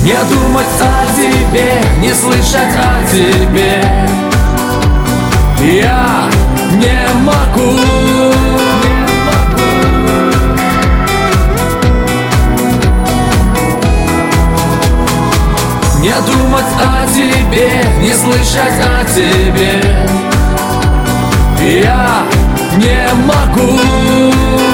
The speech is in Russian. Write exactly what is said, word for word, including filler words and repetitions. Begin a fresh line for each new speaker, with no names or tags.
Не думать о тебе, не слышать о тебе я не могу. Не думать о тебе, не слышать о тебе я не могу.